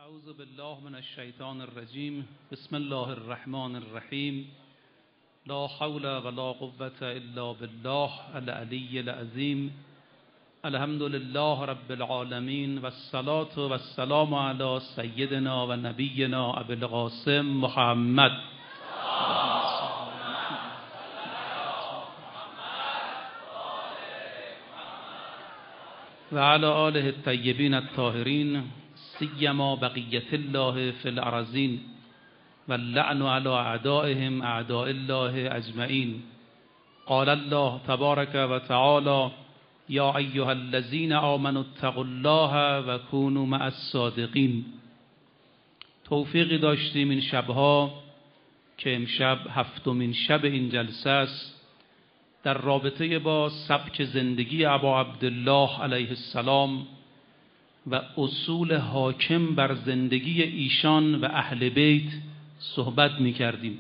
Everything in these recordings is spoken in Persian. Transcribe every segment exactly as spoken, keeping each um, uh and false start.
اعوذ بالله من الشیطان الرجیم. بسم الله الرحمن الرحیم. لا حول ولا قوة الا بالله العلی العظیم. الحمد لله رب العالمین و الصلاة و السلام علی سیدنا و نبینا ابی القاسم محمد و علی آله الطیبین الطاهرین، سیما بقیت الله فی الارضین و اللعن علی اعدائهم اعداء الله اجمعین. قال الله تبارک و تعالی: یا ایها الذین آمنوا اتقوا الله و کونوا مع الصادقین. توفیقی داشتیم این شبها که امشب هفتمین شب این جلسه است، در رابطه با سبک زندگی ابا عبدالله علیه السلام و اصول حاکم بر زندگی ایشان و اهل بیت صحبت می کردیم.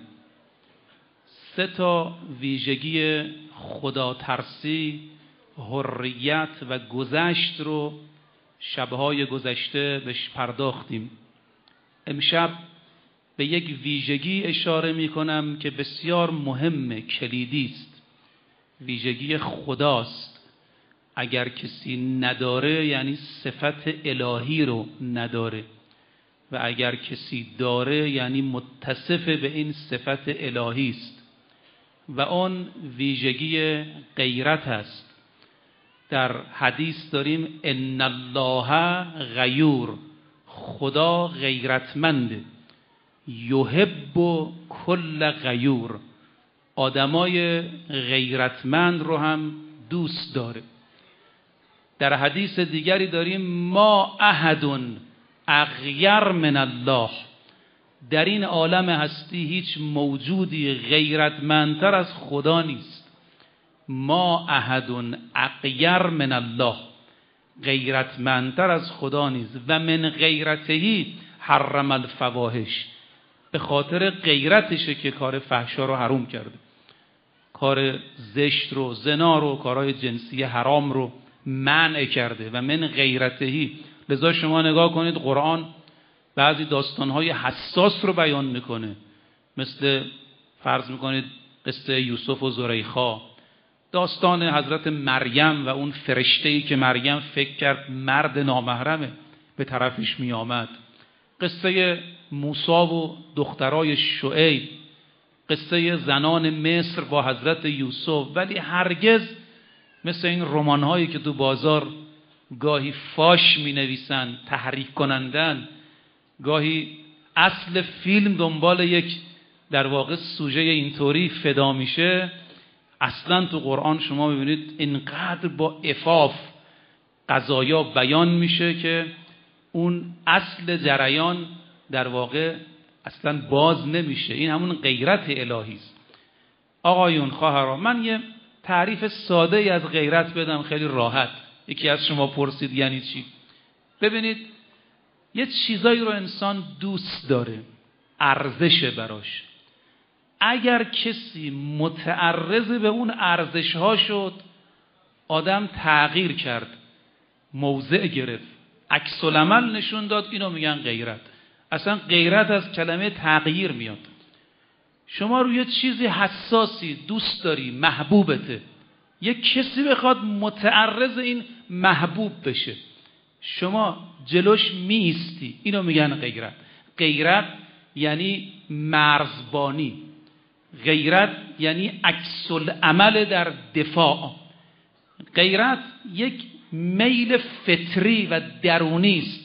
سه تا ویژگی خداترسی، حریت و گذشت رو شبهای گذشته بهش پرداختیم. امشب به یک ویژگی اشاره می کنم که بسیار مهم، کلیدی است. ویژگی خداست. اگر کسی نداره یعنی صفت الهی رو نداره، و اگر کسی داره یعنی متصف به این صفت الهی است، و آن ویژگی غیرت است. در حدیث داریم ان الله غیور، خدا غیرتمنده. یحب کل غیور، آدمای غیرتمند رو هم دوست داره. در حدیث دیگری داریم ما احد اغیر من الله، در این عالم هستی هیچ موجودی غیرتمندتر از خدا نیست. ما احد اغیر من الله، غیرتمندتر از خدا نیست. و من غیرتهی حرم الفواحش، به خاطر غیرتشه که کار فحشا رو حرام کرده، کار زشت رو، زنا رو، کارهای جنسی حرام رو منع کرده. و من غیرتهی. لذا شما نگاه کنید قرآن بعضی داستانهای حساس رو بیان میکنه، مثل فرض میکنید قصه یوسف و زلیخا، داستان حضرت مریم و اون فرشته‌ای که مریم فکر کرد مرد نامحرمه به طرفش میآمد، قصه موسی و دخترای شعیب، قصه زنان مصر با حضرت یوسف. ولی هرگز مثل این رمان‌هایی که تو بازار گاهی فاش می‌نویسن، تحریک کنندن، گاهی اصل فیلم دنبال یک در واقع سوژه اینطوری فدا میشه، اصلا تو قرآن شما ببینید اینقدر با عفاف قضایا بیان میشه که اون اصل جریان در واقع اصلا باز نمیشه. این همون غیرت الهی است. آقایون، خواهران، من یه تعریف ساده ای از غیرت بدم، خیلی راحت. یکی از شما پرسید یعنی چی؟ ببینید، یه چیزایی رو انسان دوست داره، ارزشه براش. اگر کسی متعرض به اون ارزش ها شد، آدم تغییر کرد، موضع گرفت، عکس العمل نشون داد، اینو میگن غیرت. اصلا غیرت از کلمه تغییر میاد. شما روی چیزی حساسی، دوست داری، محبوبته، یک کسی بخواد متعرض این محبوب بشه، شما جلوش میستی، اینو میگن غیرت. غیرت یعنی مرزبانی، غیرت یعنی عکس العمل در دفاع. غیرت یک میل فطری و درونی است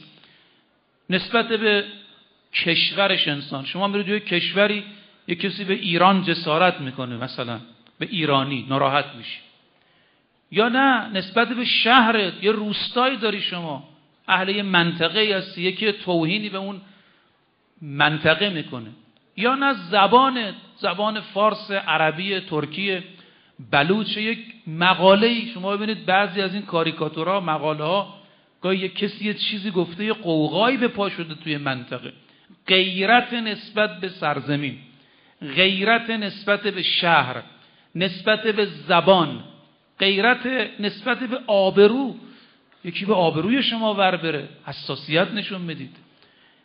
نسبت به کشورش. انسان شما میرید توی کشوری، یک کسی به ایران جسارت میکنه، مثلا به ایرانی ناراحت میشی، یا نه نسبت به شهرت، یه روستایی داری شما، اهل یه منطقه هستی، یکی توهینی به اون منطقه میکنه، یا نه زبانت، زبان فارس، عربی، ترکی، بلوچ، یک مقاله‌ای شما ببینید بعضی از این کاریکاتورها، مقاله ها، گاهی یک کسی یه چیزی گفته، یه قوقایی به پا شده توی منطقه. غیرت نسبت به سرزمین، غیرت نسبت به شهر، نسبت به زبان، غیرت نسبت به آبرو. یکی به آبروی شما ور بره، حساسیت نشون میدید.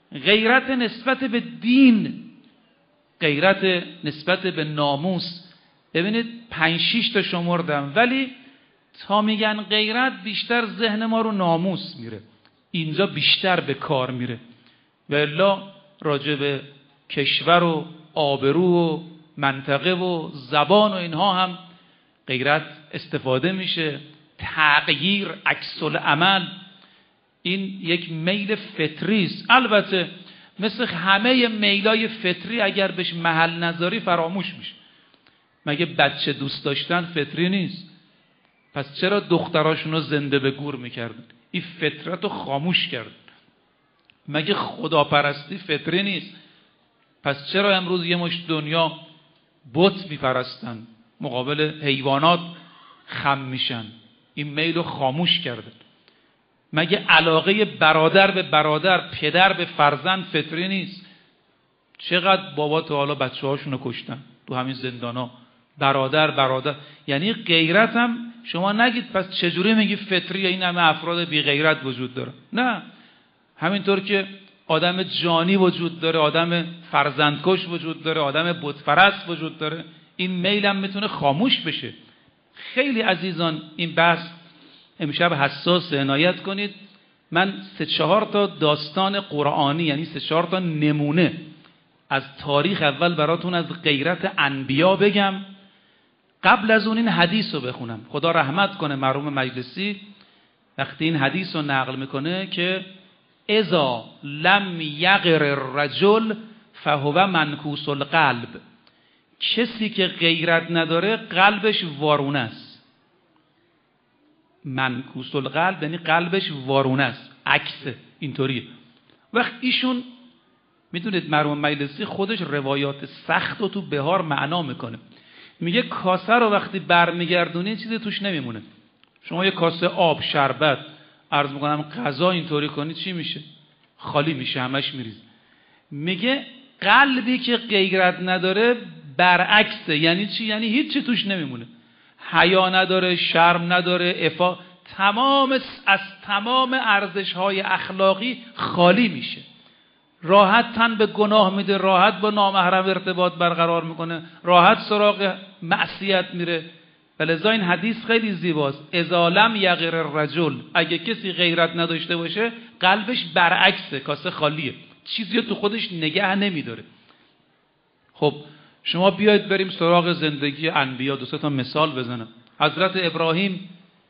غیرت نسبت به دین، غیرت نسبت به ناموس. ببینید پنج شیش تا شمردم، ولی تا میگن غیرت بیشتر ذهن ما رو ناموس میره، اینجا بیشتر به کار میره. و الا راجع به کشور و آبرو و منطقه و زبان و اینها هم غیرت استفاده میشه. تغییر، عکس العمل، این یک میل فطری است. البته مثل همه میلای فطری اگر بهش محل نذاری فراموش میشه. مگه بچه دوست داشتن فطری نیست؟ پس چرا دختراشون رو زنده به گور میکردن؟ این فطرت رو خاموش کرد. مگه خداپرستی فطری نیست؟ پس چرا امروز یه مشت دنیا بت میپرستن، مقابل حیوانات خم میشن؟ این میل رو خاموش کردن. مگه علاقه برادر به برادر، پدر به فرزند فطری نیست؟ چقدر بابا تا حالا بچه هاشون رو کشتن تو همین زندان ها، برادر برادر. یعنی غیرت هم شما نگید پس چجوری میگی فطریه این همه افراد بی غیرت وجود داره؟ نه، همینطور که آدم جانی وجود داره، آدم فرزندکش وجود داره، آدم بتپرست وجود داره، این میل هم میتونه خاموش بشه. خیلی عزیزان این بحث امشب حساس، عنایت کنید. من سه چهار تا داستان قرآنی، یعنی سه چهار تا نمونه از تاریخ اول براتون از غیرت انبیا بگم، قبل از اون این حدیث رو بخونم. خدا رحمت کنه مرحوم مجلسی وقتی این حدیث رو نقل میکنه که اذا لم یغر الرجل فهو منکوس القلب، کسی که غیرت نداره قلبش وارونه است. منکوس القلب یعنی قلبش وارونه است، عکسه، اینطوریه. وقت ایشون میدونید مرحوم مجلسی خودش روایات سخت رو تو بهار معنا میکنه. میگه کاسه رو وقتی برمیگردونی چیزی توش نمیمونه. شما یه کاسه آب، شربت، عرض میکنم غذا اینطوری کنی چی میشه؟ خالی میشه، همش میریزه. میگه قلبی که غیرت نداره برعکسه. یعنی چی؟ یعنی هیچی توش نمیمونه. حیا نداره، شرم نداره، عفا، تمام از تمام ارزش‌های اخلاقی خالی میشه. راحت تن به گناه میده، راحت با نامحرم ارتباط برقرار میکنه، راحت سراغ معصیت میره. ولذا این حدیث خیلی زیباست. اذا لم یغر الرجل، اگه کسی غیرت نداشته باشه قلبش برعکسه، کاسه خالیه، چیزی تو خودش نگه نمیداره. خب شما بیاید بریم سراغ زندگی انبیا. دو سه تا مثال بزنم. حضرت ابراهیم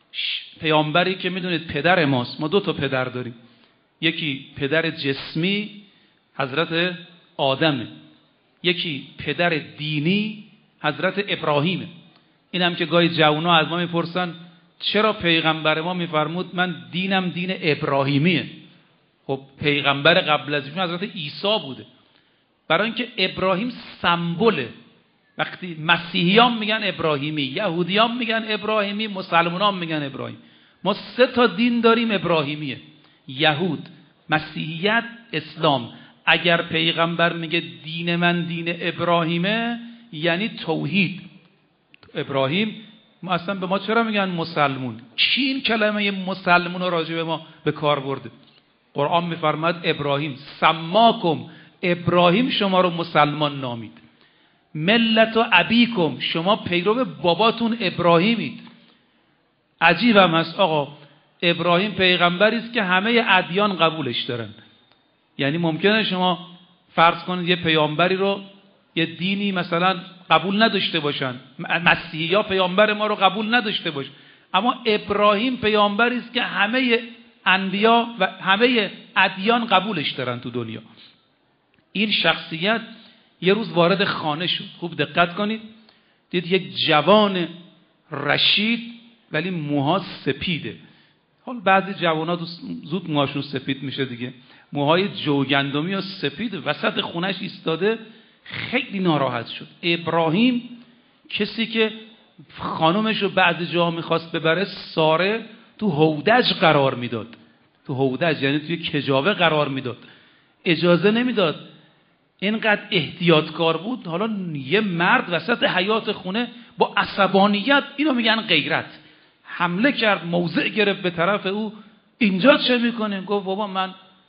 پیامبری که میدونید پدر ماست. ما دو تا پدر داریم، یکی پدر جسمی حضرت آدمه، یکی پدر دینی حضرت ابراهیمه. این هم که گاهی جوونا از ما میپرسن چرا پیغمبر ما میفرمود من دینم دین ابراهیمیه. خب پیغمبر قبل از ایشون حضرت عیسی بوده. برای اینکه ابراهیم سمبوله. وقتی مسیحیان میگن ابراهیمی، یهودیان میگن ابراهیمی، مسلمانان میگن ابراهیم. ما سه تا دین داریم ابراهیمیه: یهود، مسیحیت، اسلام. اگر پیغمبر میگه دین من دین ابراهیمه یعنی توحید. ابراهیم، ما اصلا به ما چرا میگن مسلمون؟ کی این کلمه مسلمون رو راجع به ما به کار برده؟ قرآن میفرماد ابراهیم سماکم، ابراهیم شما رو مسلمان نامید. ملت و ابیکم، شما پیرو باباتون ابراهیمید. عجیب هم هست آقا، ابراهیم پیغمبری است که همه ادیان قبولش دارن. یعنی ممکنه شما فرض کنید یه پیامبری رو، یه دینی مثلا قبول نداشته باشن، مسیحی ها پیامبر ما رو قبول نداشته باش، اما ابراهیم پیامبری است که همه انبیا و همه ادیان قبولش دارن تو دنیا. این شخصیت یه روز وارد خانه شد. خوب دقت کنید، دید یک جوان رشید ولی موها سپیده. حال بعضی جوانا زود موهاشون سپید میشه دیگه. موهای جوگندمی و سپید وسط خونش ایستاده، خیلی ناراحت شد. ابراهیم کسی که خانومش رو بعضی جا میخواست ببره، ساره تو هودج قرار میداد. تو هودج یعنی توی کجاوه قرار میداد، اجازه نمیداد. اینقدر احتیاطکار بود. حالا یه مرد وسط حیاط خونه با عصبانیت، اینو میگن غیرت، حمله کرد، موضع گرفت به طرف او. اینجا چه میکنه؟ گفت بابا من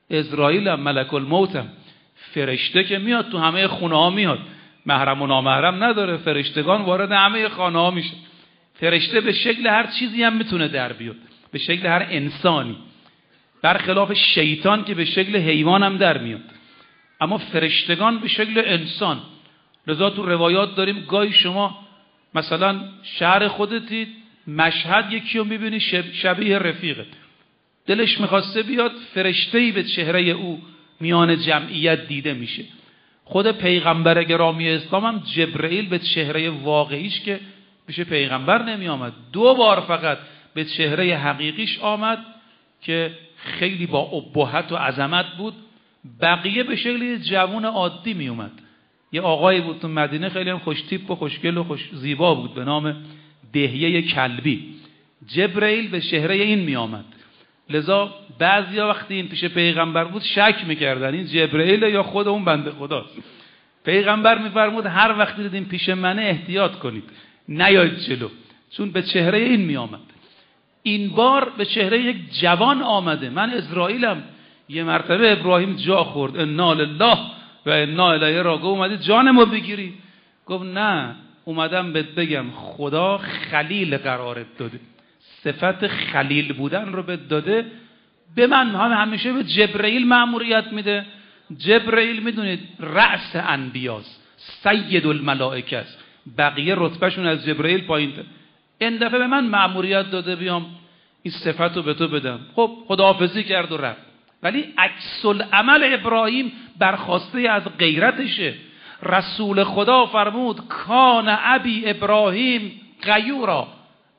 اسرائیل هم ملک الموت هم فرشته که میاد تو همه خونه ها میاد، محرم و نامحرم نداره، فرشتگان وارد همه خانه ها میشه. فرشته به شکل هر چیزی هم میتونه در بیاد، به شکل هر انسانی، برخلاف شیطان که به شکل حیوان هم در میاد. اما فرشتگان به شکل انسان. لذا تو روایات داریم گاهی شما مثلا شهر خودتی مشهد یکی رو میبینی شب شبیه رفیقت، دلش میخواسته بیاد، فرشته‌ای به چهره او میان جمعیت دیده میشه. خود پیغمبر گرامی اسلام هم جبرئیل به چهره واقعیش که میشه پیغمبر نمی آمد، دو بار فقط به چهره حقیقیش آمد که خیلی با ابهت و عظمت بود. بقیه به شکل جوان عادی می اومد. یه آقایی بود تو مدینه خیلی هم خوش تیپ و خوشگل و خوش زیبا بود به نام دهیه کلبی. جبرئیل به چهره این می آمد. لذا بعضیا وقتی این پیش پیغمبر بود شک میکردن این جبرئیل یا خود اون بنده خداست. پیغمبر میفرمود هر وقتی دیدین پیش منه احتیاط کنید، نیاید جلو، چون به چهره این می آمد. این بار به چهره یک جوان آمده. من اسرائیلم، یه مرتبه ابراهیم جا خورد، انا لله و انا الیه راجعون، اومدی جانمو بگیری؟ گفت نه، اومدم بهت بگم خدا خلیل قرارت داده، صفت خلیل بودن رو بهت داده. به من هم همیشه به جبرئیل مأموریت میده. جبرئیل میدونید رأس انبیاست، سید الملائکه است، بقیه رتبهشون از جبرئیل پایین‌تر. این دفعه به من مأموریت داده بیام این صفت رو به تو بدم. خب خداحافظی کرد و رفت. ولی عکس العمل ابراهیم برخواسته از غیرتشه. رسول خدا فرمود کان ابی ابراهیم غیورا،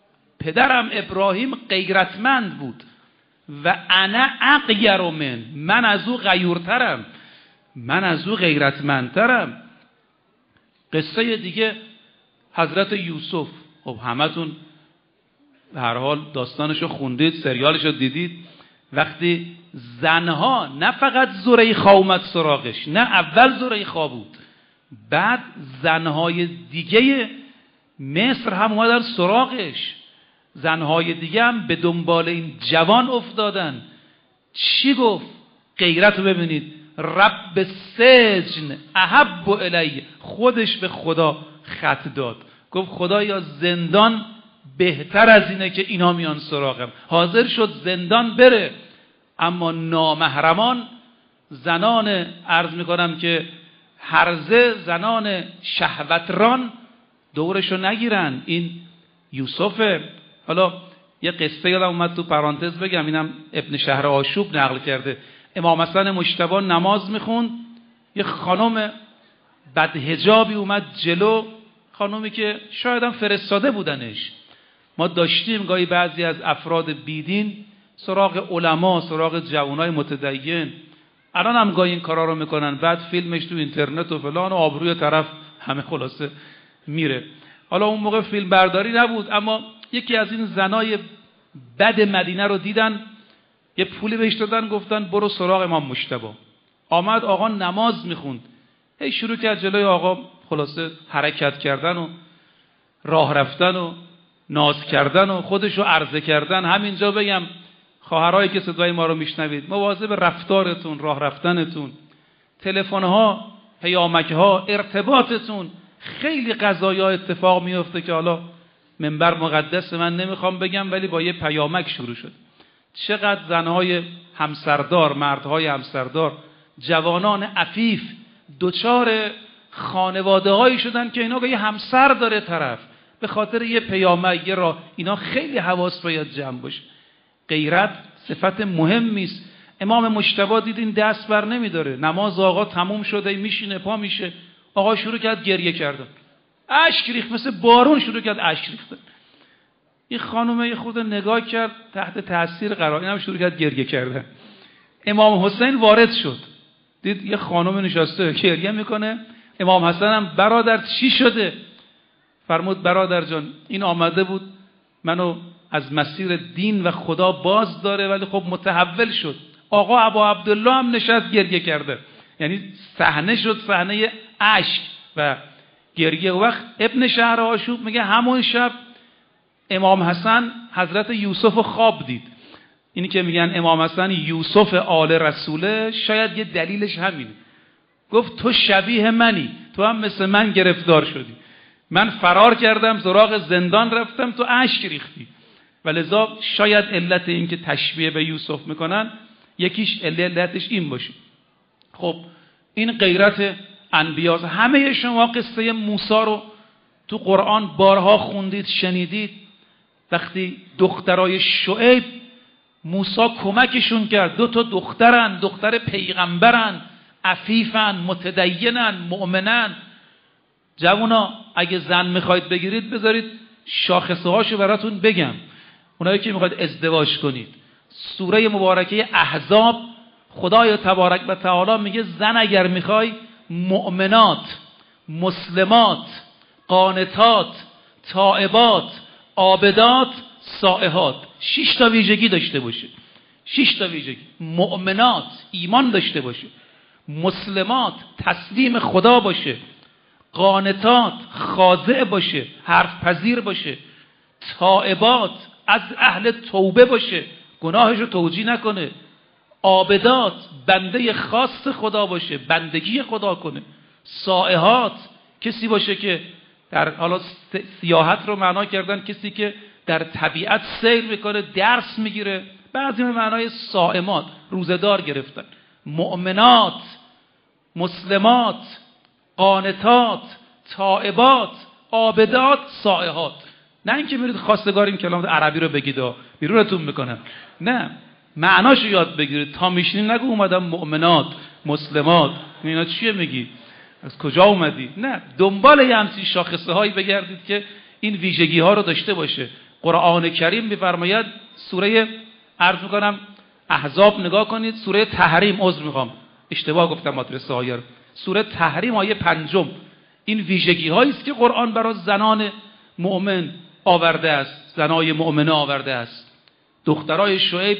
پدرم ابراهیم غیرتمند بود و انا اغیر من، من از او غیورترم، من از او غیرتمندترم. قصه دیگه حضرت یوسف، خب همتون به هر حال داستانشو خوندید، سریالشو دیدید. وقتی زنها، نه فقط زلیخا اومد سراغش، نه اول زلیخا بود، بعد زنهای دیگه مصر هم اومدن سراغش، زنهای دیگه هم به دنبال این جوان افتادن. چی گفت؟ غیرت رو ببینید، رب سجن احب الی، خودش به خدا خط داد، گفت خدایا زندان بهتر از اینه که اینا میان سراغم. حاضر شد زندان بره، اما نامحرمان، زنان عرض میکنم که هرزه، زنان شهوتران دورشو نگیرن. این یوسفه. حالا یه قصه یادم اومد تو پرانتز بگم، اینم ابن شهر آشوب نقل کرده. امام حسن مجتبی نماز میخوند، یه خانم بدحجابی اومد جلو، خانومی که شاید هم فرستاده بودنش. ما داشتیم گاهی بعضی از افراد بیدین سراغ علما، سراغ جوانای متدین، الان هم گاهی این کارا رو میکنن، بعد فیلمش تو اینترنت و فلان و آبروی طرف همه خلاصه میره. حالا اون موقع فیلم برداری نبود، اما یکی از این زنای بد مدینه رو دیدن، یه پولی بهش دادن، گفتن برو سراغ امام مجتبی. آمد آقا نماز میخوند، هی شروع کرد جلوی آقا خلاصه حرکت کردن و راه رفتن و ناز کردن و خودشو عرضه کردن. همینجا بگم خواهرایی که صدای ما رو میشنوید، مواظب رفتارتون، راه رفتنتون، تلفن‌ها، پیامک‌ها، ارتباطتون. خیلی قضایا اتفاق میفته که حالا منبر مقدس من نمیخوام بگم، ولی با یه پیامک شروع شد. چقدر زنهای همسردار، مردهای همسردار، جوانان عفیف دوچار خانواده هایی شدن که اینا یه همسر داره طرف، به خاطر یه پیامک، یه راه. اینا خیلی حواس باید جمع باشه. غیرت صفت مهمی است. امام مجتبی دید این دست بر نمیداره، نماز آقا تموم شده، میشینه پا میشه، آقا شروع کرد گریه کردن، اشک ریخت، مثل بارون شروع کرد اشک ریختن. این خانومه خود نگاه کرد، تحت تاثیر قرار، اینم شروع کرد گریه کردن. امام حسین وارد شد، دید یه خانم نشسته گریه میکنه. امام حسن هم برادر چی شده؟ فرمود برادر جان این آمده بود منو از مسیر دین و خدا باز داره، ولی خب متحول شد. آقا ابا عبدالله هم نشست گریه کرده، یعنی صحنه شد صحنه اشک و گریه. وقت ابن شهر آشوب میگه همون شب امام حسن حضرت یوسف خواب دید. اینی که میگن امام حسن یوسف آل رسوله، شاید یه دلیلش همینه. گفت تو شبیه منی، تو هم مثل من گرفتار شدی، من فرار کردم سراغ زندان رفتم، تو اشک ریختی. ولذا شاید علت این که تشبیه به یوسف میکنن یکیش علتش این باشه. خب این غیرت انبیاست. همه شما قصه موسی رو تو قرآن بارها خوندید، شنیدید. وقتی دخترای شعیب موسی کمکشون کرد، دو تا دخترن، دختر پیغمبرن، عفیفن، متدینن، مؤمنن. جوونا اگه زن میخواید بگیرید بذارید شاخصه هاشو براتون بگم. اونایی که میخواید ازدواج کنید، سوره مبارکه احزاب خدای تبارک و تعالی میگه زن اگر میخوای مؤمنات، مسلمات، قانتات، تائبات، عابدات، سائحات، شش تا ویژگی داشته باشه. شش تا ویژگی. مؤمنات ایمان داشته باشه، مسلمات تسلیم خدا باشه، قانتات خاضع باشه، حرف پذیر باشه، تائبات از اهل توبه باشه، گناهش رو توجیه نکنه، عابدات بنده خاص خدا باشه، بندگی خدا کنه، سائحات کسی باشه که در حالا سیاحت رو معنا کردن کسی که در طبیعت سیر میکنه، درس میگیره. بعضی معنای صائمات روزدار گرفتن. مؤمنات، مسلمات، قانتات، تائبات، عابدات، سائحات. نه اینکه میرید خواستگار این کلمات عربی رو بگید و بیرونتون میکنن، نه، معناشو یاد بگیرید. تا میشینید نگو اومدم مؤمنات، مسلمات، اینا چیه میگی؟ از کجا اومدی؟ نه، دنبال یه همچین شاخصه هایی بگردید که این ویژگی ها رو داشته باشه. قرآن کریم میفرماید، سوره عرض میکنم احزاب نگاه کنید، سوره تحریم، عذر میخوام اشتباه گفتم مدرسه های رو، سوره تحریم آیه پنجم. این ویژگی هایی است که قرآن برای زنان مؤمن آورده است، زنای مؤمنه آورده است. دخترای شعیب،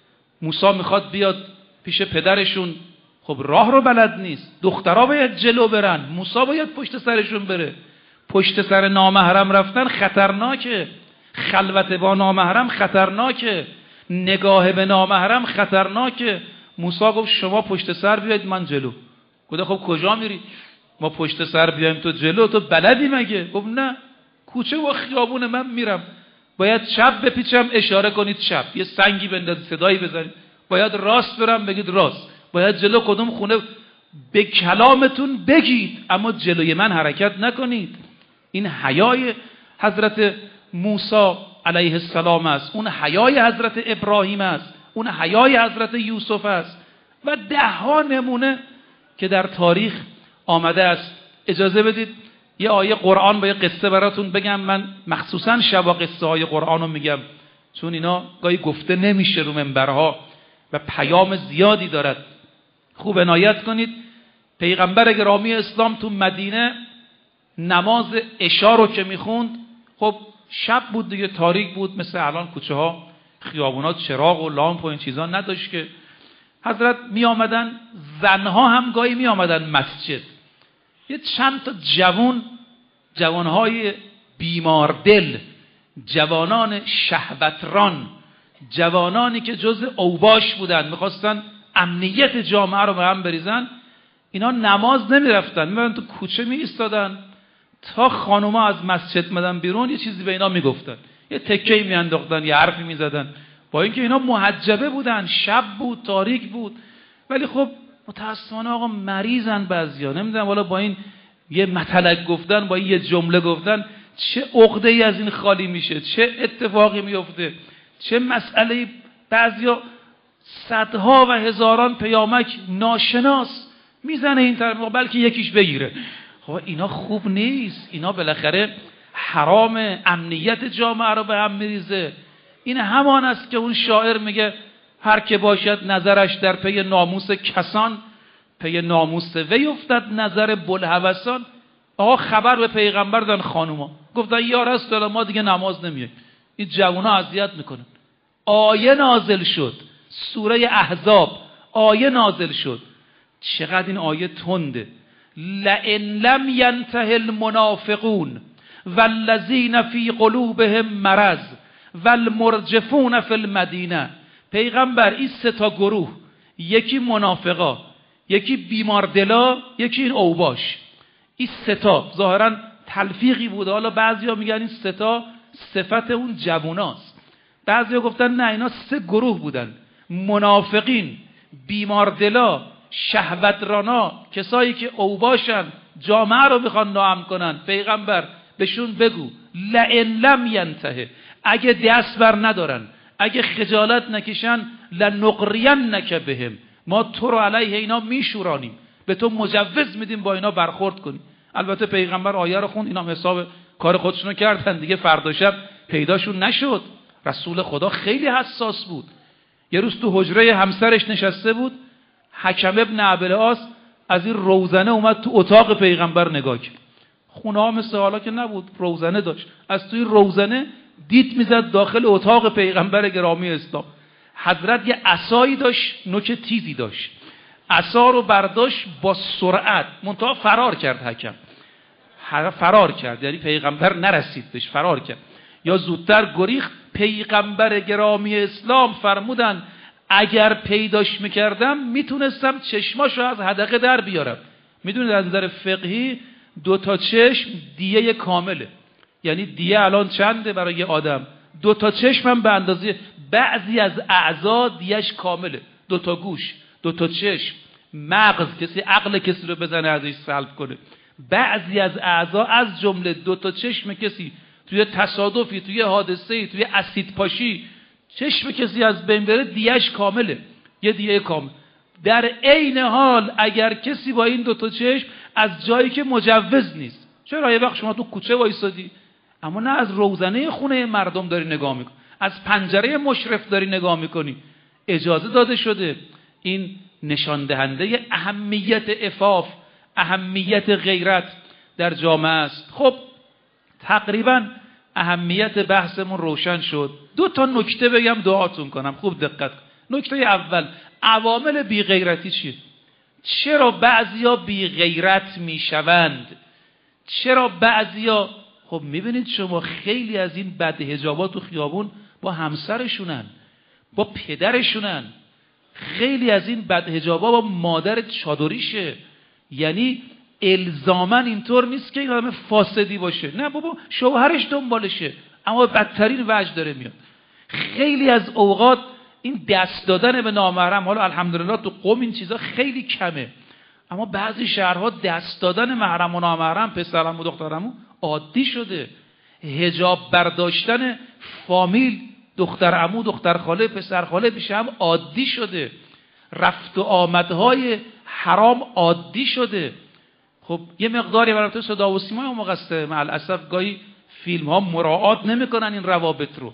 موسی میخواد بیاد پیش پدرشون، خب راه رو بلد نیست، دخترها باید جلو برن، موسی باید پشت سرشون بره. پشت سر نامحرم رفتن خطرناکه، خلوت با نامحرم خطرناکه، نگاه به نامحرم خطرناکه. موسی گفت شما پشت سر بیاید من جلو. گفت خب کجا میری؟ ما پشت سر بیایم تو جلو، تو بلدی مگه؟ گفت نه، کوچه و خیابون من میرم، باید چپ بپیچم اشاره کنید چپ، یه سنگی بندازید صدایی بزنید، باید راست برم بگید راست، باید جلو کدوم خونه به کلامتون بگید اما جلوی من حرکت نکنید. این حیای حضرت موسی علیه السلام است، اون حیای حضرت ابراهیم است، اون حیای حضرت یوسف است و ده ها نمونه که در تاریخ آمده است. اجازه بدید یه آیه قرآن با یه قصه براتون بگم. من مخصوصا شبا قصه های قرآن رو میگم چون اینا گاهی گفته نمیشه رو منبرها و پیام زیادی دارد. خوب عنایت کنید. پیغمبر گرامی اسلام تو مدینه نماز عشا رو که میخوند، خب شب بود دیگه، تاریک بود، مثل الان کوچه ها خیابونات چراغ و لامپ و این چیزا نداشت که. حضرت می آمدن، زنها هم گاهی می آمدن مسجد، یه چند تا جوان، جوانهای بیمار دل، جوانان شهوتران، جوانانی که جز اوباش بودن، میخواستن امنیت جامعه رو به هم بریزن، اینا نماز نمی رفتن، می برن تو کوچه می ایستادن تا خانوما از مسجد مدن بیرون، یه چیزی به اینا می گفتن، یه تکه‌ای می انداختن، یه حرفی می زدن، با اینکه اینا محجبه بودن، شب بود، تاریک بود، ولی خب متاسفانه آقا مریضن بعضیا، نمیدونم والا با این یه مطلق گفتن، با این یه جمله گفتن چه عقده‌ای از این خالی میشه، چه اتفاقی میفته، چه مسئله. بعضیا صدها و هزاران پیامک ناشناس میزنه این طرف، بلکه یکیش بگیره. خب اینا خوب نیست، اینا بالاخره حرام، امنیت جامعه رو به هم میریزه. این همان است که اون شاعر میگه هر که باشد نظرش در پی ناموس کسان، پی ناموس وی افتد نظر بلهوسان. آقا خبر به پیغمبر دادن خانوما، گفتن یا رسول الله ما دیگه نماز نمیاییم، این جوونا اذیت میکنن. آیه نازل شد، سوره احزاب آیه نازل شد. چقدر این آیه تنده. لئن لم ینته المنافقون والذین فی قلوبهم مرض والمرجفون فی المدینه. پیغمبر این سه تا گروه، یکی منافقا، یکی بیماردلا، یکی این اوباش، این سه تا ظاهرا تلفیقی بوده. حالا بعضیا میگن این سه تا صفت اون جووناست، بعضیا گفتن نه اینا سه گروه بودن: منافقین، بیماردلا، شهوترانا، کسایی که اوباشن، جامعه رو میخوان ناامن کنن. پیغمبر بهشون بگو لئن لم ینتهه، اگه دست بر ندارن، اگه خجالت نکشن، لنقرینک بهم، ما تو رو علیه اینا میشورانیم، به تو مجوز میدیم با اینا برخورد کنی. البته پیغمبر آیه رو خوند، اینا حساب کار خودشونو کردن دیگه. فردا شب پیداشون نشد. رسول خدا خیلی حساس بود. یه روز تو حجره همسرش نشسته بود، حکم ابن ابوالعاص از این روزنه اومد تو اتاق پیغمبر نگاه کرد. خونه ها مثل حالا که نبود، روزنه داشت. از توی روزنه دید میزد داخل اتاق پیغمبر گرامی اسلام. حضرت یه عصایی داشت، نوک تیزی داشت، عصا رو برداشت با سرعت، منتها فرار کرد. حکم فرار کرد، یعنی پیغمبر نرسید بهش، فرار کرد یا زودتر گریخت. پیغمبر گرامی اسلام فرمودن اگر پیداش میکردم میتونستم چشماشو از حدقه در بیارم. میدونید از نظر فقهی دو تا چشم دیه کامله. یعنی دیه الان چنده برای یه آدم؟ دو تا چشم هم به اندازه بعضی از اعضا دیهش کامله. دو تا گوش، دو تا چشم، مغز، کسی عقل کسی رو بزنه ازش سلب کنه. بعضی از اعضا از جمله دو تا چشم کسی توی تصادفی، توی حادثه‌ای، توی اسید پاشی چشم کسی از بین بره، دیهش کامله، یه دیه کامل. در عین حال اگر کسی با این دو تا چشم از جایی که مجوز نیست، چرا یه وقت شما تو کوچه وایسادی اما نه از روزنه خونه مردم داری نگاه میکنی، از پنجره مشرف داری نگاه میکنی، اجازه داده شده. این نشان دهنده اهمیت عفاف، اهمیت غیرت در جامعه است. خب تقریبا اهمیت بحثمون روشن شد. دو تا نکته بگم دعاتون کنم، خوب دقت. نکته اول، عوامل بی غیرتی چیه؟ چرا بعضیا بی غیرت میشوند؟ چرا بعضیا، خب میبینید شما خیلی از این بدحجابا تو خیابون با همسرشونن، با پدرشونن. خیلی از این بدحجابا با مادر چادریشه. یعنی الزاماً اینطور نیست که این آدم فاسدی باشه، نه بابا شوهرش دنبالشه، اما بدترین وجه داره میاد. خیلی از اوقات این دست دادن به نامحرم، حالا الحمدلله تو قم این چیزا خیلی کمه، اما بعضی شهرها دست دادن محرم و نامحرم، پسرم و دخترمو عادی شده. حجاب برداشتن فامیل، دختر عمو، دختر خاله، پسر خاله پیش هم عادی شده. رفت و آمدهای حرام عادی شده. خب یه مقداری برای صدا و سیما هم مقصر، مع الاسف گاهی فیلم ها مراعات نمیکنن این روابط رو.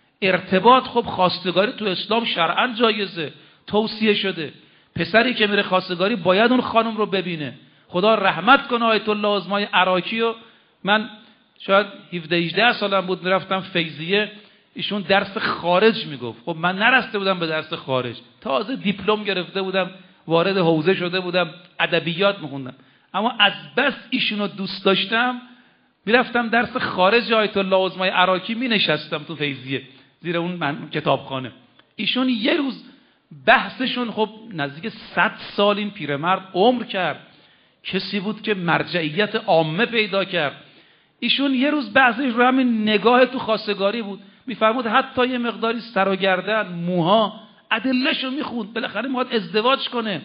ارتباط خب خواستگاری تو اسلام شرعاً جایزه، توصیه شده. پسری که میره خواستگاری باید اون خانم رو ببینه. خدا رحمت کنه آیت الله عظمای عراقی رو. من شاید هفده هجده سالم بود میرفتم فیضیه، ایشون درس خارج میگفت. خب من نرسته بودم به درس خارج، تازه دیپلم گرفته بودم، وارد حوزه شده بودم، ادبیات میخوندم، اما از بس ایشونو دوست داشتم میرفتم درس خارج آیت الله عظمای عراقی مینشستم تو فیضیه زیر اون من کتابخانه. ایشون یه روز بحثشون، خب نزدیک صد سال این پیرمرد عمر کرد، کسی بود که مرجعیت عامه پیدا کرد. ایشون یه روز بحثش رو همین نگاه تو خواستگاری بود. میفرمود حتی یه مقداری سر و گردن، موها، ادلهشو میخوند، بالاخره میخواد ازدواج کنه.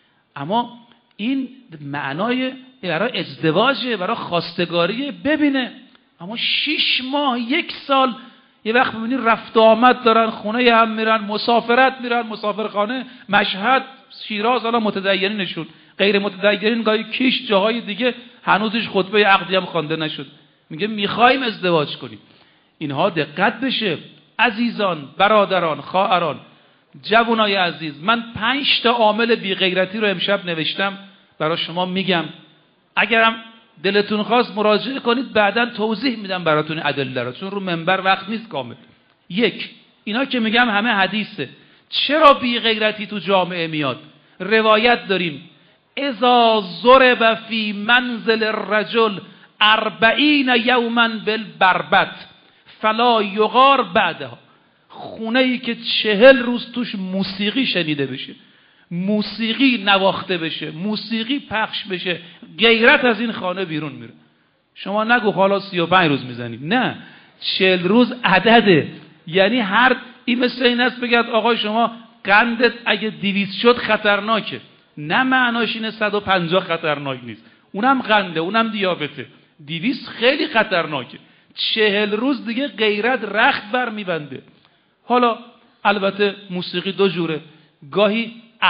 اما این معنای برای ازدواجه، برای خواستگاریه، ببینه. اما شش ماه، یک سال یه وقت میبینی رفت و آمد دارن، خونه هم میرن، مسافرت میرن، مسافرخانه، مشهد، شیراز. حالا متدینینشون، غیر متدینین گاهی کیش، جاهای دیگه هنوزش خطبه عقدی هم خوانده نشد، میگه میخوایم ازدواج کنیم. اینها دقت بشه عزیزان، برادران، خواهران، جوانای عزیز. من پنج تا عامل بی غیرتی رو امشب نوشتم برای شما میگم. اگرم دلتون خواست مراجعه کنید، بعداً توضیح میدم براتون ادله رو، چون رو منبر وقت نیست کامل. یک، اینا که میگم همه حدیثه. چرا بی غیرتی تو جامعه میاد؟ روایت داریم اذا ضرب فی منزل الرجل اربعین یوما بالبربط فلا یغار بعدها. خونه ای که چهل روز توش موسیقی شنیده بشه، موسیقی نواخته بشه، موسیقی پخش بشه، غیرت از این خانه بیرون میره. شما نگو حالا سی و پنج روز میزنید، نه، چهل روز عدده. یعنی هر این مثل این است بگید آقا شما قندت اگه دویست شد خطرناکه. نه، معناش اینه صد و پنجاه خطرناک نیست، اونم قنده، اونم دیابته. دویست خیلی خطرناکه. چهل روز دیگه غیرت رخت بر میبنده. حالا البته موسیقی دو جوره، گاهی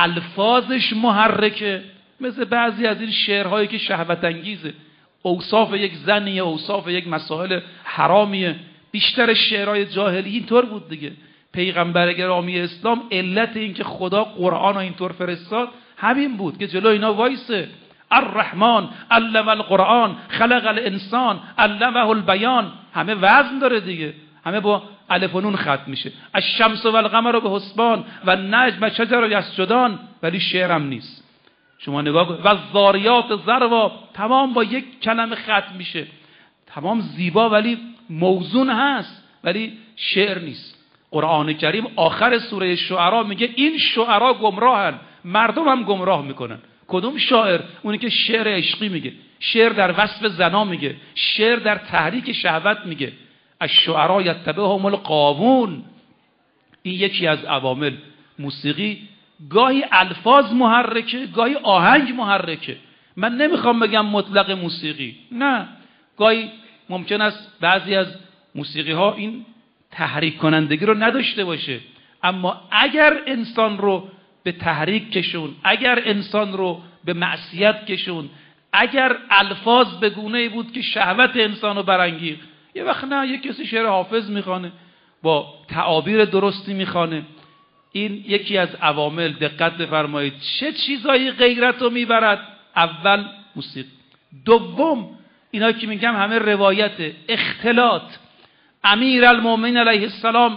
الفاظش محرکه، مثل بعضی از این شعرهایی که شهوت انگیزه، اوصاف یک زنیه، اوصاف یک مسائل حرامیه. بیشتر شعرهای جاهلی اینطور بود دیگه. پیغمبر گرامی اسلام علت این که خدا قرآن رو اینطور فرستاد همین بود که جلو اینا وایسه. الرحمن علم القرآن خلق الانسان علمه البیان، همه وزن داره دیگه، همه با الف و نون ختم میشه. الشمس و القمر به حسبان و النجم و شجر یسجدان، ولی شعرم نیست. شما نگاه کنید، و ذاریات ذروا، تمام با یک کلمه ختم میشه، تمام زیبا ولی موزون هست، ولی شعر نیست. قرآن کریم آخر سوره شعرا میگه این شعرا گمراهن، مردم هم گمراه میکنن. کدوم شاعر؟ اونی که شعر عشقی میگه، شعر در وصف زنا میگه، شعر در تحریک شهوت میگه. الشعرا یتبعهم الغاوون. این یکی از عوامل. موسیقی گاهی الفاظ محرکه، گاهی آهنگ محرکه. من نمیخوام بگم مطلق موسیقی، نه، گاهی ممکن است بعضی از موسیقی ها این تحریک کنندگی رو نداشته باشه، اما اگر انسان رو به تحریک کشون، اگر انسان رو به معصیت کشون، اگر الفاظ به گونه‌ای بود که شهوت انسان رو برانگیخت، یه وقت نه، یه کسی شعر حافظ میخوانه، با تعابیر درستی میخوانه. این یکی از عوامل. دقت بفرمایید چه چیزایی غیرت رو میبرد. اول موسیقی، دوم اینا که میگم همه روایت، اختلاط. امیر المومنین علیه السلام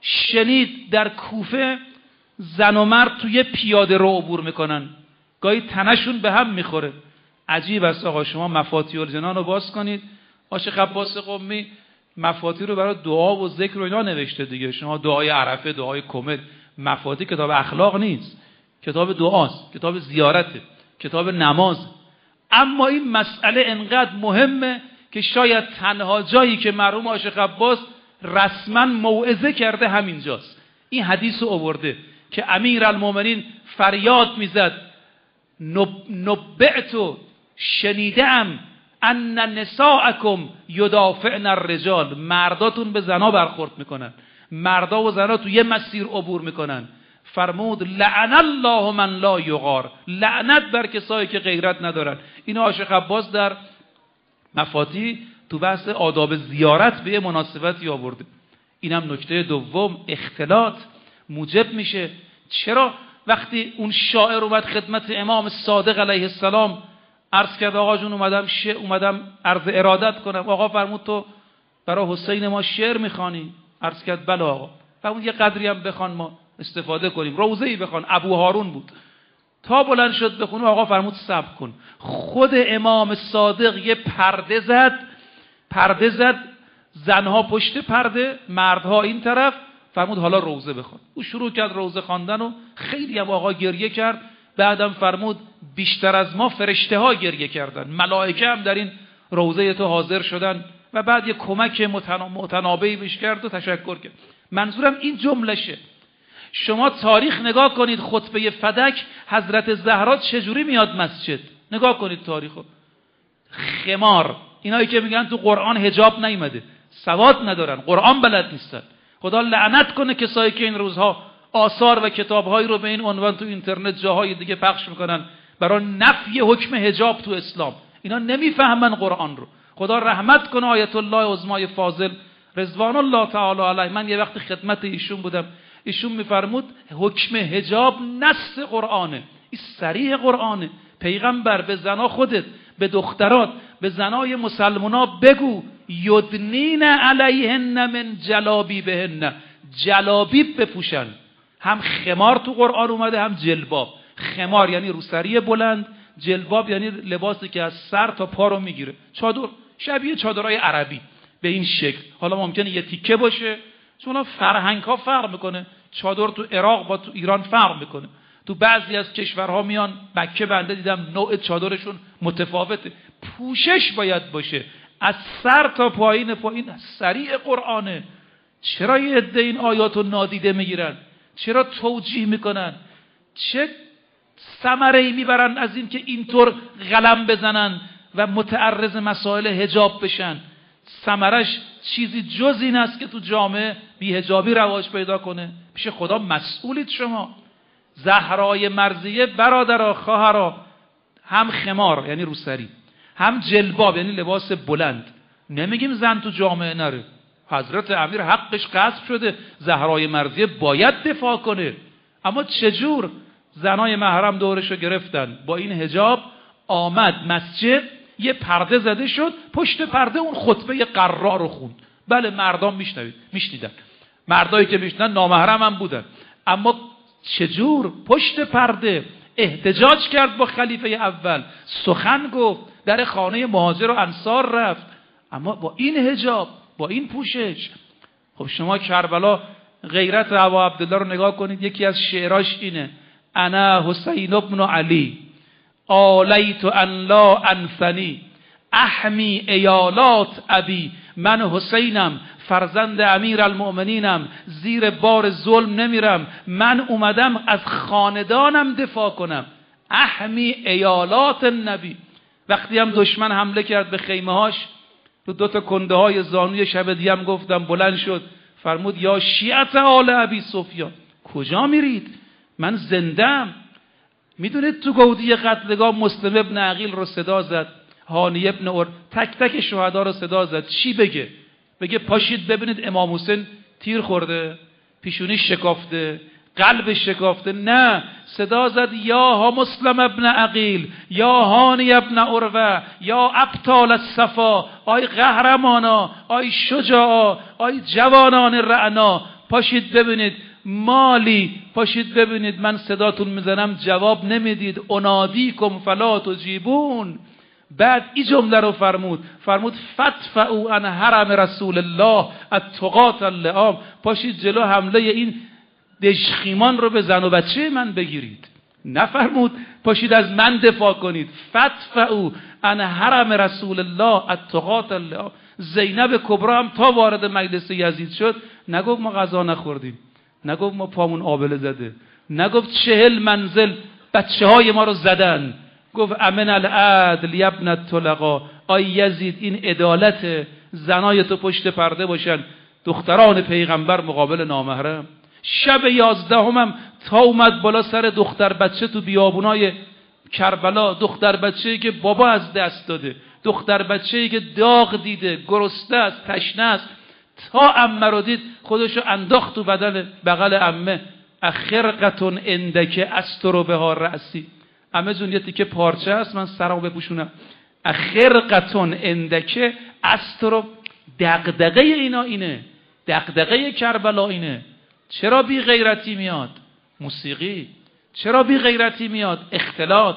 شنید در کوفه زن و مرد توی پیاده رو عبور میکنن، گاهی تنشون به هم میخوره. عجیب است آقا، شما مفاتیح الجنان رو باز کنید، عاشق عباس قمی مفاتیح رو برای دعا و ذکر و اینا نوشته دیگه. شما دعای عرفه، دعای کمل، مفاتیح کتاب اخلاق نیست، کتاب دعاست، کتاب زیارته، کتاب نماز. اما این مسئله انقدر مهمه که شاید تنها جایی که مرحوم عاشق عباس رسما موعظه کرده همینجاست. این حدیث رو آورده که امیرالمومنین فریاد میزد نبعتو، شنیدم ان نساءکم یدافعن الرجال، مرداتون به زنا برخورد میکنن، مردا و زنا تو یه مسیر عبور میکنن. فرمود لعن الله من لا یغار، لعنت بر کسایی که غیرت ندارن. اینو عاشق عباس در مفاتیح تو بحث آداب زیارت به مناسبتی آورده. اینم نکته دوم. اختلاط موجب میشه. چرا وقتی اون شاعر اومد خدمت امام صادق علیه السلام عرض کرد آقا جون اومدم ش... اومدم عرض ارادت کنم، آقا فرمود تو برای حسین ما شعر میخوانی؟ عرض کرد بله آقا. فرمود یه قدری هم بخوان ما استفاده کنیم، روضه‌ای بخوان. ابو هارون بود. تا بلند شد بخونه آقا فرمود صبر کن. خود امام صادق یه پرده زد، پرده زد، زنها پشت پرده، مردها این طرف. فرمود حالا روضه بخوان. او شروع کرد روضه خواندن و خیلی هم آقا گریه کرد. بعدم فرمود بیشتر از ما فرشته ها گریه کردن، ملائکه هم در این روضه تو حاضر شدن. و بعد یه کمک متنابهی بهش کرد و تشکر کرد. منظورم این جملشه. شما تاریخ نگاه کنید، خطبه فدک حضرت زهرا چجوری میاد مسجد، نگاه کنید تاریخو. خمار، اینایی که میگن تو قرآن حجاب نیامده، سواد ندارن، قرآن بلد نیستن. خدا لعنت کنه کسایی که این روزها آثار و کتابهایی رو به این عنوان تو اینترنت جاهای دیگه پخش میکنن برای نفی حکم حجاب تو اسلام. اینا نمیفهمن قرآن رو. خدا رحمت کنه آیت الله عظمای فاضل رضوان الله تعالی علیه. من یه وقت خدمت ایشون بودم، ایشون میفرمود حکم حجاب نص قرآنه، این صریح قرآنه. پیغمبر به زنا خودت، به دخترات، به زنای مسلمانا بگو یدنین علیهن من جلابیبهن، جلابیب بپوشن. هم خمار تو قرآن اومده، هم جلباب. خمار یعنی روسری بلند، جلباب یعنی لباسی که از سر تا پا رو میگیره، چادر، شبیه چادرای عربی به این شکل. حالا ممکنه یه تیکه باشه، چون فرهنگ ها فرق میکنه. چادر تو عراق با تو ایران فرق میکنه. تو بعضی از کشورها میان مکه بنده دیدم نوع چادرشون متفاوته. پوشش باید باشه از سر تا پایین. پایین صریح قرآنه. چرا یه عده این آیاتو نادیده میگیرن؟ چرا توجیه میکنن؟ چه ثمره‌ای میبرن از این که اینطور قلم بزنن و متعرض مسائل حجاب بشن؟ ثمرش چیزی جز این است که تو جامعه بی‌حجابی رواج پیدا کنه. پیش خدا مسئولید شما. زهرای مرضیه برادرها خواهرها، هم خمار یعنی روسری، هم جلباب یعنی لباس بلند. نمیگیم زن تو جامعه نره. حضرت امیر حقش غصب شده، زهرای مرضیه باید دفاع کنه. اما چجور؟ زنای محرم دورشو گرفتن، با این حجاب آمد مسجد، یه پرده زده شد، پشت پرده اون خطبه قرا رو خوند. بله مردان میشنوید میشنیدن، مردایی که میشنن نامحرم هم بودن. اما چجور؟ پشت پرده احتجاج کرد با خلیفه اول، سخن گفت، در خانه مهاجر و انصار رفت، اما با این حجاب، با این پوشش. خب شما کربلا غیرت ابا عبدالله رو نگاه کنید. یکی از شعراش اینه: انا حسین ابن علی آلیت ان لا انثنی احمی ایالات ابی. من حسینم، فرزند امیر المؤمنینم، زیر بار ظلم نمیرم. من اومدم از خاندانم دفاع کنم. احمی ایالات النبی. وقتی هم دشمن حمله کرد به خیمه هاش، تو دو تا کنده های زانوی شب دیگه هم گفتم بلند شد فرمود یا شیعت آل ابی سفیان، کجا میرید؟ من زندم. میدونید تو گودی قتلگاه مسلم ابن عقیل رو صدا زد، هانی ابن اور، تک تک شهدا رو صدا زد. چی بگه؟ بگه پاشید ببینید امام حسین تیر خورده، پیشونیش شکافته، قلبش شکافته؟ نه، صدا زد یا ها مسلم ابن عقیل، یا هانی ابن اروه، یا ابطال الصفا، آی قهرمانا، آی شجاعا، آی جوانان رعنا، پاشید ببینید. مالی، پاشید ببینید من صداتون میزنم جواب نمیدید. انادیکم فلا تجیبون. بعد این جمله رو فرمود، فرمود فتفعوا عن حرم رسول الله التقاة اللئام. پاشید جلو حمله این دژخیمان رو به زن و بچه من بگیرید. نفرمود پاشید از من دفاع کنید. فتفعوا عن حرم رسول الله التقاة اللئام. زینب کبری هم تا وارد مجلس یزید شد نگفت ما غذا نخوردیم، نگفت ما پامون آبله زده، نگفت چهل منزل بچه های ما رو زدن، گفت امن العدل یبن الطلقا. آی یزید این عدالت، زنای تو پشت پرده باشن، دختران پیغمبر مقابل نامحرم. شب یازدهم تا اومد بالا سر دختر بچه تو بیابونای کربلا، دختر بچه‌ای که بابا از دست داده، دختر بچه‌ای که داغ دیده، گرسنه است، تشنه است، تا عمه رو دید خودشو انداخت تو بدن بغل عمه. اخرقتون اندکه استرو بها رأسی. عمه جون یه تیکه پارچه است، من سرمو بپوشونم. اخرقتون اندکه استرو. دغدغه اینا اینه، دغدغه کربلا اینه. چرا بی غیرتی میاد؟ موسیقی. چرا بی غیرتی میاد؟ اختلاط.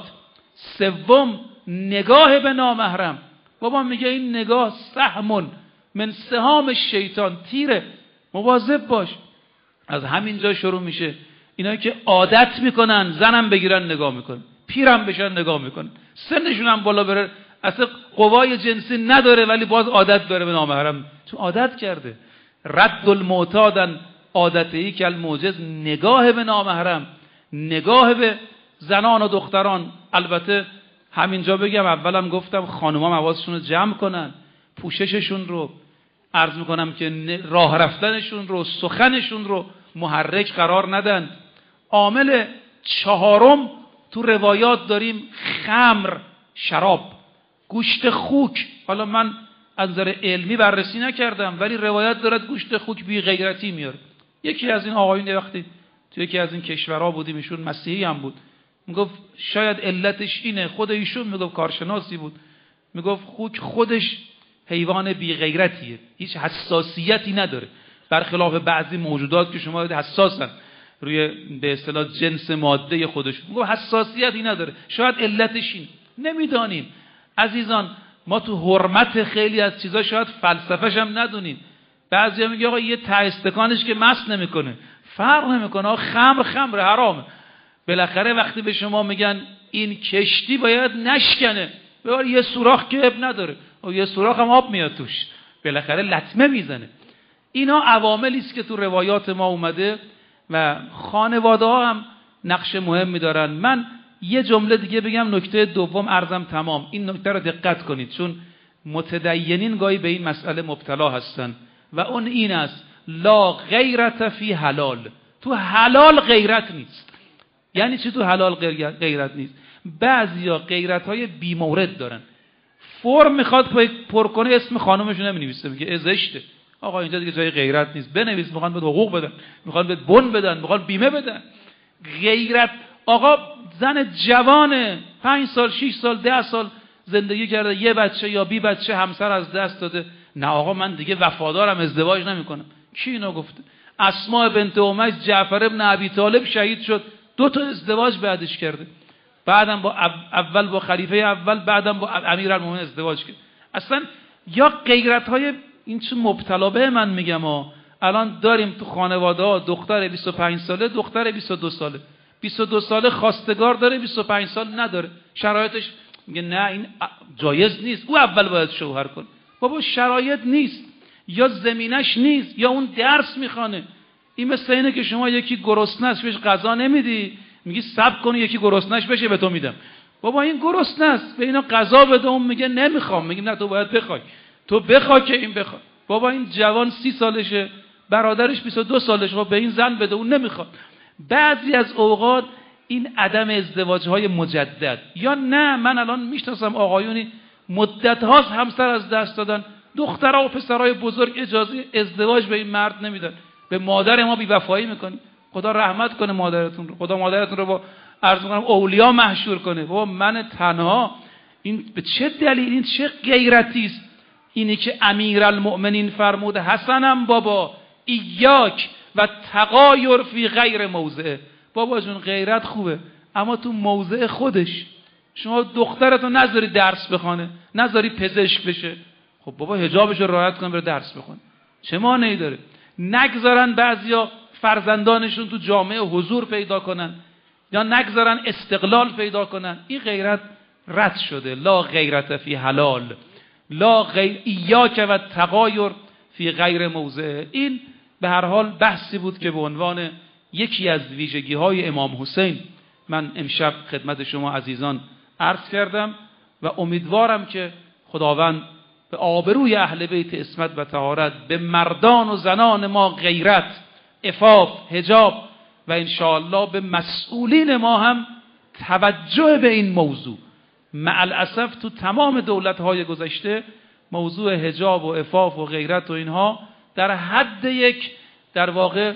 سوم نگاه به نامحرم. بابا میگه این نگاه سهمون من سهام شیطان، تیره، مواظب باش. از همینجا شروع میشه. اینا که عادت میکنن زنم بگیرن نگاه میکنن، پیرم بشن نگاه میکنن، سنشون هم بالا بره، اصلا قوای جنسی نداره ولی باز عادت داره به نامحرم، چون عادت کرده. رد المعتادن عادتهی که الموجز. نگاه به نامحرم، نگاه به زنان و دختران. البته همینجا بگم، اولم گفتم خانوما حواسشون رو جمع کنن، پوشششون رو، عرض میکنم که راه رفتنشون رو، سخنشون رو محرک قرار ندن. عامل چهارم تو روایات داریم خمر، شراب، گوشت خوک. حالا من از نظر علمی بررسی نکردم ولی روایت دارد گوشت خوک بی غیرتی میاره. یکی از این آقایون وقتی تو یکی از این کشورها بودیم، ایشون مسیحی هم بود، میگفت شاید علتش اینه، خود ایشون میگفت کارشناسی بود، میگفت خوک خودش حیوان بی غیرتیه، هیچ حساسیتی نداره، برخلاف بعضی موجودات که شما دید حساسن روی به اصطلاح جنس ماده خودشون. میگفت حساسیتی نداره، شاید علتش این، نمیدانیم. عزیزان ما تو حرمت خیلی از چیزا شاید فلسفه‌ش هم ندونیم. بعضیا میگه آقا یه ته استکانش که مست نمیکنه، فرق نمیکنه، آقا خمر خمر حرامه. بالاخره وقتی به شما میگن این کشتی باید نشکنه، ببر یه سوراخ که اب نداره، و یه سوراخ هم آب میاد توش، بالاخره لطمه میزنه. اینا عواملی است که تو روایات ما اومده و خانواده ها هم نقش مهمی دارن. من یه جمله دیگه بگم، نکته دوم عرضم تمام. این نکته رو دقت کنید، چون متدینین گاهی به این مسئله مبتلا هستن و اون این است: لا غیرت فی حلال. تو حلال غیرت نیست. یعنی چی تو حلال غیرت نیست؟ بعضیا غیرت‌های بی‌مورد دارن. فرم میخواد پر کنه، اسم خانومشون نمی‌نویسه، میگه زشته. آقا اینجا دیگه جای غیرت نیست، بنویس. میخوان بهت حقوق بدن، میخوان بهت بن بدن، میخوان بیمه بدن. غیرت آقا زن جوانه، پنج سال شش سال ده سال زندگی کرده، یه بچه یا بی بچه همسر از دست داده، نه آقا من دیگه وفادارم، ازدواج نمیکنم. کی اینو گفته؟ اسماء بنت امیس جعفر ابن ابی طالب شهید شد، دو تا ازدواج بعدش کرده، بعدم با اول با خلیفه اول، بعدم با امیرالمومنین ازدواج کرد. اصلا یا غیرت‌های این چه مبتلا به من میگم ها. الان داریم تو خانواده ها دختر بیست و پنج ساله، دختر بیست و دو ساله، بیست و دو ساله خواستگار داره، بیست و پنج سال نداره، شرایطش میگه نه این جایز نیست، او اول باید شوهر کنه. بابا شرایط نیست، یا زمینش نیست، یا اون درس میخوانه. این مثل اینه که شما یکی گرسنه است بهش غذا نمیدی، میگی صبر کن یکی گرسنه‌اش بشه به تو میدم. بابا این گرسنه است، به اینا غذا بده، اون میگه نمیخوام، میگیم نه تو باید بخوای، تو بخوای که این بخواد. بابا این جوان سی سالشه، برادرش بیست و دو سالشه، خب به این زن بده، اون نمیخواد. بعضی از اوقات این عدم ازدواج‌های مجدد، یا نه من الان میشناسم آقایونی مدت هاست همسر از دست دادن، دخترها و پسرای بزرگ اجازه ازدواج به این مرد نمیدن، به مادر ما بی‌وفایی میکنی. خدا رحمت کنه مادرتون رو، خدا مادرتون رو با عرض میکنم اولیا محشور کنه. بابا من تنها، این به چه دلیل، این چه غیرتی است؟ اینی که امیرالمؤمنین فرمود حسنم بابا ایاک و تغایر فی غیر موضعه. بابا جون غیرت خوبه، اما تو موضع خودش. شما دخترتو نذاری درس بخونه، نذاری پزشک بشه، خب بابا حجابشو رعایت کن بره درس بخونه، چه مانعی داره؟ نگذارن بعضیا فرزندانشون تو جامعه حضور پیدا کنن، یا نگذارن استقلال پیدا کنن. این غیرت رد شده. لا غیرت فی حلال، لا غیر ایاک و تغایر فی غیر موضع. این به هر حال بحثی بود که به عنوان یکی از ویژگی های امام حسین من امشب خدمت شما عزیزان عرض کردم و امیدوارم که خداوند به آبروی اهل بیت عصمت و طهارت به مردان و زنان ما غیرت، عفاف، حجاب و انشاءالله به مسئولین ما هم توجه به این موضوع. مع الاسف تو تمام دولت‌های گذشته موضوع حجاب و عفاف و غیرت و اینها در حد یک در واقع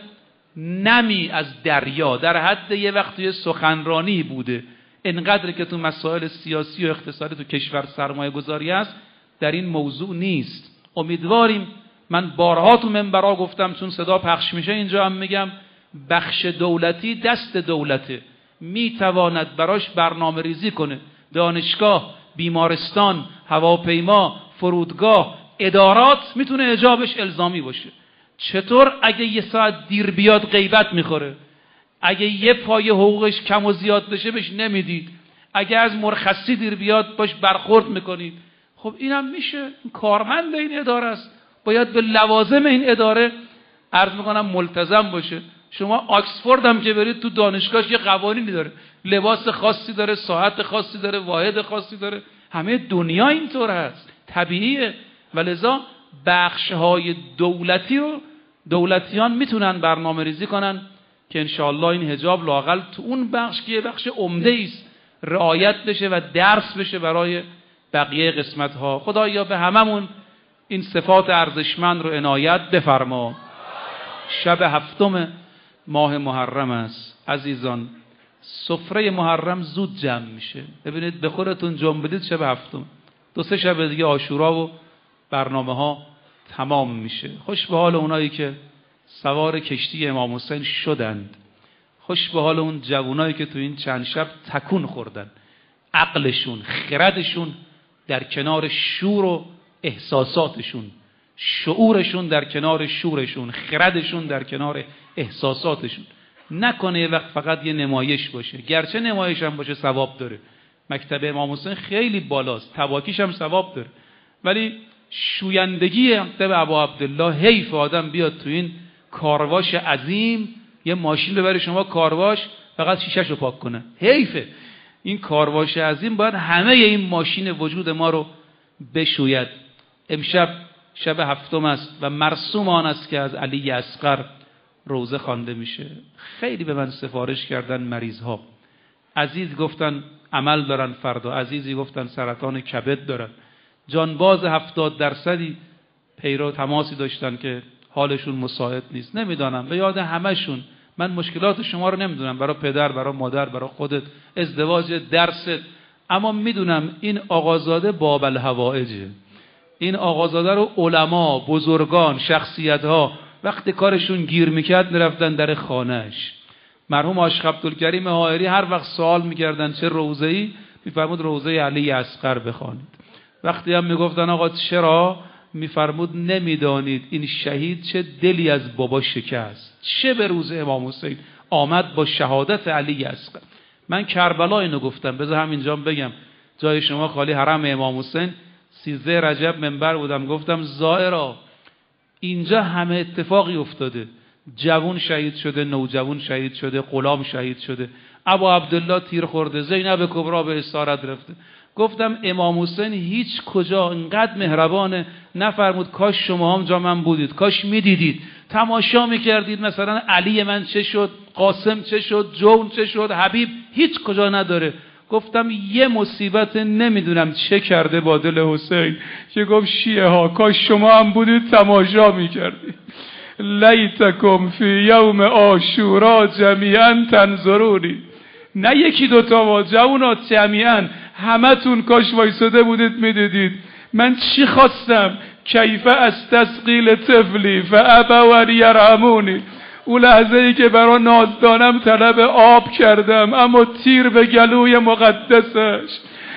نمی از دریا، در حد یه وقتی سخنرانی بوده. اینقدر که تو مسائل سیاسی و اقتصادی تو کشور سرمایه گذاری است، در این موضوع نیست. امیدواریم، من بارها تو منبرها گفتم چون صدا پخش میشه اینجا هم میگم، بخش دولتی دست دولته، میتواند براش برنامه ریزی کنه. دانشگاه، بیمارستان، هواپیما، فرودگاه، ادارات میتونه حجابش الزامی باشه. چطور اگه یه ساعت دیر بیاد غیبت میخوره؟ اگه یه پای حقوقش کم و زیاد بشه بهش نمیدید؟ اگه از مرخصی دیر بیاد باش برخورد میکنید؟ خب اینم میشه. این کارمند این اداره است، باید به لوازم این اداره عرض میکنم ملتزم باشه. شما آکسفورد هم که برید تو دانشگاهش یه قوانینی داره، لباس خاصی داره، ساعت خاصی داره، واحد خاصی داره. همه دنیا اینطور هست، طبیعیه. ولذا بخش‌های دولتی رو دولتیان میتونن برنامه ریزی کنن که انشاءالله این حجاب لااقل تو اون بخش که یه بخش عمده است رعایت بشه و درس بشه برای بقیه قسمت‌ها. خدایا به هممون این صفات ارزشمند رو عنایت بفرما. شب هفتم ماه محرم است عزیزان، سفره محرم زود جمع میشه. ببینید به خودتون جمع بدید، شب هفتم، دو سه شب دیگه عاشورا و برنامه ها تمام میشه. خوش به حال اونایی که سوار کشتی امام حسین شدند، خوش به حال اون جوانایی که تو این چند شب تکون خوردن، عقلشون، خردشون در کنار شور و احساساتشون شعورشون در کنار شورشون، خردشون در کنار احساساتشون. نکنه یه وقت فقط یه نمایش باشه، گرچه نمایش هم باشه ثواب داره. مکتب امام حسین خیلی بالاست، تواکیش هم ثواب داره، ولی شویندگی مکتب ابا عبدالله، حیف آدم بیاد تو این کارواش عظیم یه ماشین ببره شما کارواش فقط شیشه‌شو رو پاک کنه. حیفه. این کارواش عظیم باید همه این ماشین وجود ما رو بشوید. امشب شب هفتم است و مرسوم آن است که از علی اصغر روزه خوانده میشه. خیلی به من سفارش کردن مریض ها، عزیز گفتن عمل دارن فردا، عزیزی گفتن سرطان کبد دارن، جانباز هفتاد درصدی پیرو تماسی داشتن که حالشون مساعد نیست. نمیدانم، به یاد همشون من مشکلات شما رو نمیدونم، برای پدر، برای مادر، برای خودت، ازدواج، درست، اما میدونم این آقازاده باب الحوائجه. این آقازاده رو علما، بزرگان، شخصیت ها وقتی کارشون گیر میکرد میرفتن در خانهش. مرحوم عاشق عبدالکریم حائری هر وقت سوال میکردن چه روزه‌ای، میفرمود روزه علی اصغر بخوانید. وقتی هم میگفتن آقا چرا، میفرمود نمیدانید این شهید چه دلی از بابا شکست، چه به روز امام حسین آمد با شهادت علی اصغر. من کربلا اینو گفتم، بذار همینجا بگم جای شما خالی، حرم امام حسین سیزده رجب منبر بودم، گفتم زائرا اینجا همه اتفاقی افتاده، جوان شهید شده، نوجوان شهید شده، غلام شهید شده، ابا عبدالله تیر خورده، زینب کبرا به اسارت رفته. گفتم امام حسین هیچ کجا انقدر مهربانه نفرمود کاش شما هم جا من بودید، کاش میدیدید، تماشا میکردید مثلا علی من چه شد، قاسم چه شد، جون چه شد، حبیب، هیچ کجا نداره. گفتم یه مصیبت نمیدونم چه کرده با دل حسین که گفت شیعه ها کاش شما هم بودید تماشا میکردید. لیتکم فی یوم عاشورا جمیعا تنظرونی. نه یکی دوتا ما، جوانات جمیعا همتون کاش وایساده بودید میدیدید من چی خواستم. کیف استسقیل طفلی فابوا یرحمونی. اون لحظه ای که برای نازدانم طلب آب کردم اما تیر به گلوی مقدسش.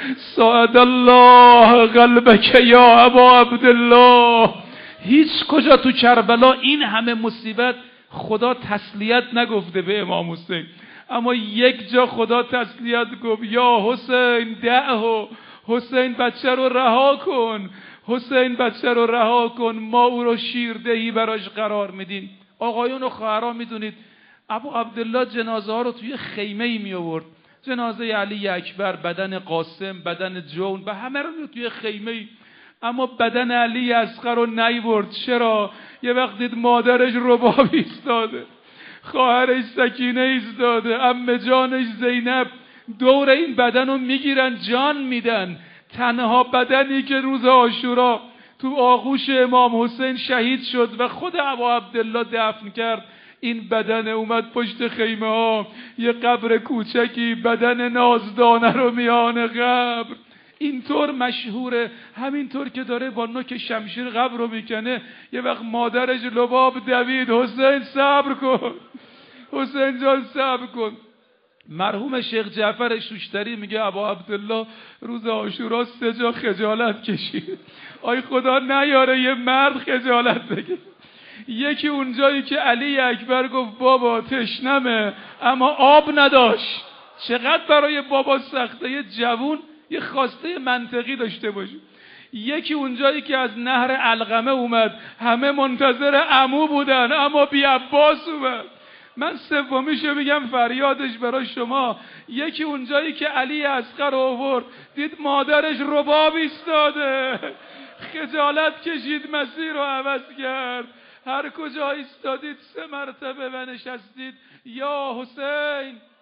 ساعد الله قلبک یا ابا عبدالله. هیچ کجا تو کربلا این همه مصیبت خدا تسلیت نگفته به امام حسین، اما یک جا خدا تسلیت گفت یا حسین دعه، حسین بچه رو رها کن، حسین بچه رو رها کن، ما او رو شیردهی براش قرار میدیم. آقایون و خواهران میدونید ابو عبدالله جنازه ها رو توی خیمه ای می آورد، جنازه علی اکبر، بدن قاسم، بدن جون، به همه رو توی خیمه ای، اما بدن علی اصغر رو نیورد. چرا؟ یه وقت دید مادرش رباب ایستاده، خواهرش سکینه ایستاده، عمه جانش زینب دور این بدن رو میگیرن جان میدن. تنها بدنی که روز عاشورا تو آغوش امام حسین شهید شد و خود ابا عبدالله دفن کرد، این بدن اومد پشت خیمه ها، یه قبر کوچکی، بدن نازدانه رو میان قبر. اینطور مشهوره، همینطور که داره با نوک شمشیر قبر رو میکنه، یه وقت مادرش لباب دوید حسین صبر کن، حسین جان صبر کن. مرحوم شیخ جعفر شوشتری میگه ابا عبدالله روز عاشورا سه جا خجالت کشید. آی خدا نیاره یه مرد خجالت بگه. یکی اونجایی که علی اکبر گفت بابا تشنمه اما آب نداشت. چقدر برای بابا سخته یه جوون یه خواسته منطقی داشته باشه. یکی اونجایی که از نهر علقمه اومد، همه منتظر عمو بودن اما بی عباس اومد. من سومیشو میگم فریادش برای شما. یکی اونجایی که علی اصغر آورد، دید مادرش رباب ایستاده، خجالت کشید، مسیر رو عوض کرد. هر کجا ایستادید سه مرتبه و نشستید یا حسین